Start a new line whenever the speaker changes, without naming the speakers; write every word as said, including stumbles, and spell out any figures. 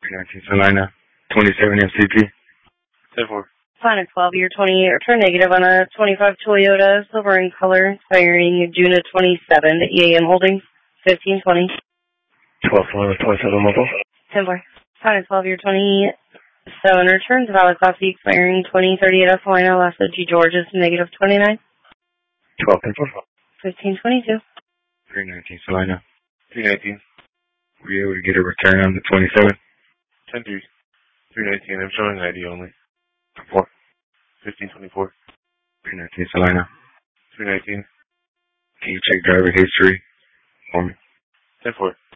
three nineteen Salina, twenty-seven M C P.
ten four.
Final twelve year twenty-eight, return negative on a twenty-five Toyota, silver in color, expiring June of twenty-seven, E A M Holdings, fifteen twenty.
twelve Salina, twenty-seven Mobile.
ten four. Final twelve year twenty-seven, return to valid Class C, expiring twenty thirty-eight at Salina, last at G. George's, negative twenty-nine.
twelve ten four.
fifteen twenty-two.
three nineteen Salina.
three nineteen.
Were you able to get a return on the twenty-seven?
ten three. three nineteen. I'm showing I D only.
four.
fifteen twenty-four.
three nineteen Salina.
three nineteen.
Can you check driver history for me?
ten four.